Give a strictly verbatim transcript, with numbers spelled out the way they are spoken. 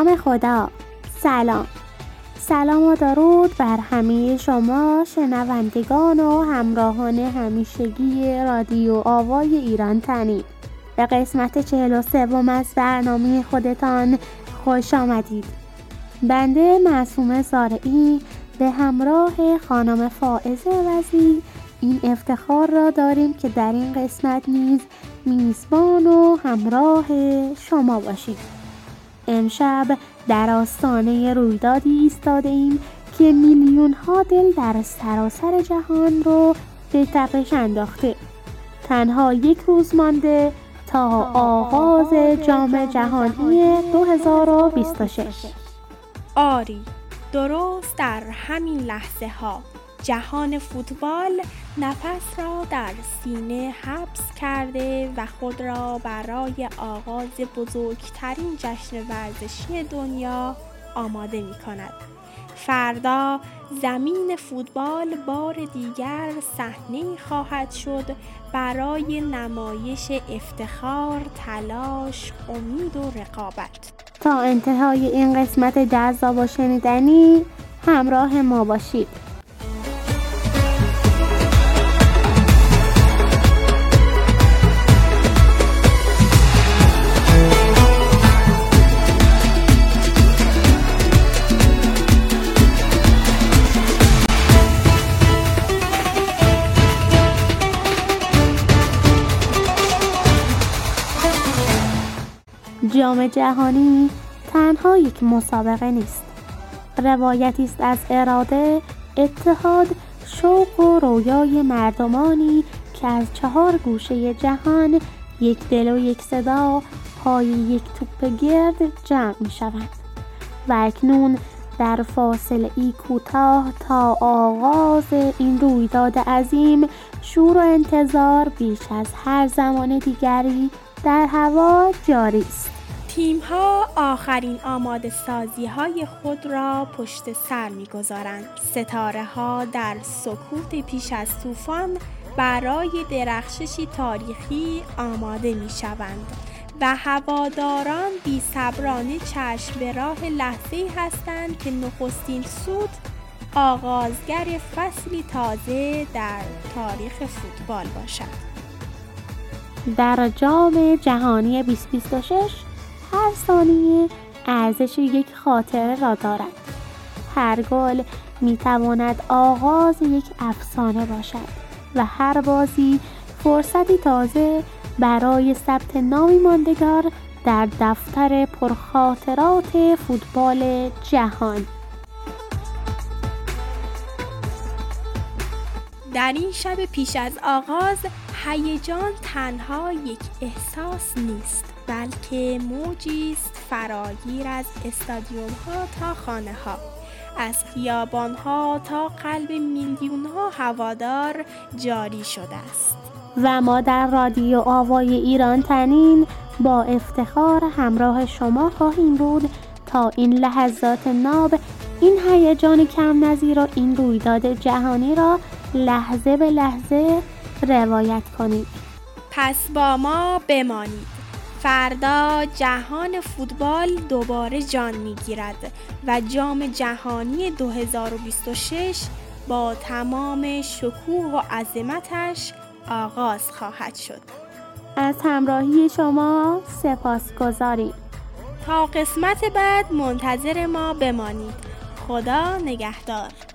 نام خدا. سلام سلام و درود بر همه شما شنوندگان و همراهان همیشگی رادیو آوای ایران تنین. به قسمت چهل و سوم از برنامه خودتان خوش آمدید. بنده معصومه زارعی به همراه خانم فائزه وزی این افتخار را داریم که در این قسمت نیز میزبان و همراه شما باشیم. امشب در آستانه رویدادی ایستاده ایم که میلیون ها دل در سراسر جهان رو به تپش انداخته. تنها یک روز مانده تا آغاز جام جهانی دو هزار و بیست و شش. آری، درست در همین لحظه ها جهان فوتبال نفس را در سینه حبس کرده و خود را برای آغاز بزرگترین جشن ورزشی دنیا آماده می کند. فردا زمین فوتبال بار دیگر صحنه‌ای خواهد شد برای نمایش افتخار، تلاش، امید و رقابت. تا انتهای این قسمت جذاب و شنیدنی همراه ما باشید. جام جهانی تنها یک مسابقه نیست، روایتی است از اراده، اتحاد، شوق و رویای مردمانی که از چهار گوشه جهان یک دل و یک صدا پای یک توپ گرد جمع می شوند و اکنون در فاصله ای کوتاه تا آغاز این رویداد عظیم شور و انتظار بیش از هر زمان دیگری در هوا جاری است. تیم‌ها آخرین آماده سازی‌های خود را پشت سر می‌گذارند. ستاره‌ها در سکوت پیش از طوفان برای درخششی تاریخی آماده می‌شوند و هواداران بی‌صبرانه چشم به راه لحظه‌ای هستند که نخستین سود آغازگر فصلی تازه در تاریخ فوتبال باشد. در جام جهانی بیست و بیست و شش هر ثانیه ارزش یک خاطره را دارد. هر گل میتواند آغاز یک افسانه باشد و هر بازی فرصتی تازه برای ثبت نامی ماندگار در دفتر پرخاطرات فوتبال جهان. در این شب پیش از آغاز هیجان تنها یک احساس نیست، بلکه موجی است فراگیر از استادیوم ها تا خانه ها، از خیابان ها تا قلب میلیون ها هوادار جاری شده است. و ما در رادیو آوای ایران تنین با افتخار همراه شما خواهیم بود تا این لحظات ناب، این هیجان کم نظیر و این رویداد جهانی را لحظه به لحظه روایت کنید. پس با ما بمانید. فردا جهان فوتبال دوباره جان میگیرد و جام جهانی دو هزار و بیست و شش با تمام شکوه و عظمتش آغاز خواهد شد. از همراهی شما سپاسگزاریم. تا قسمت بعد منتظر ما بمانید. خدا نگهدار.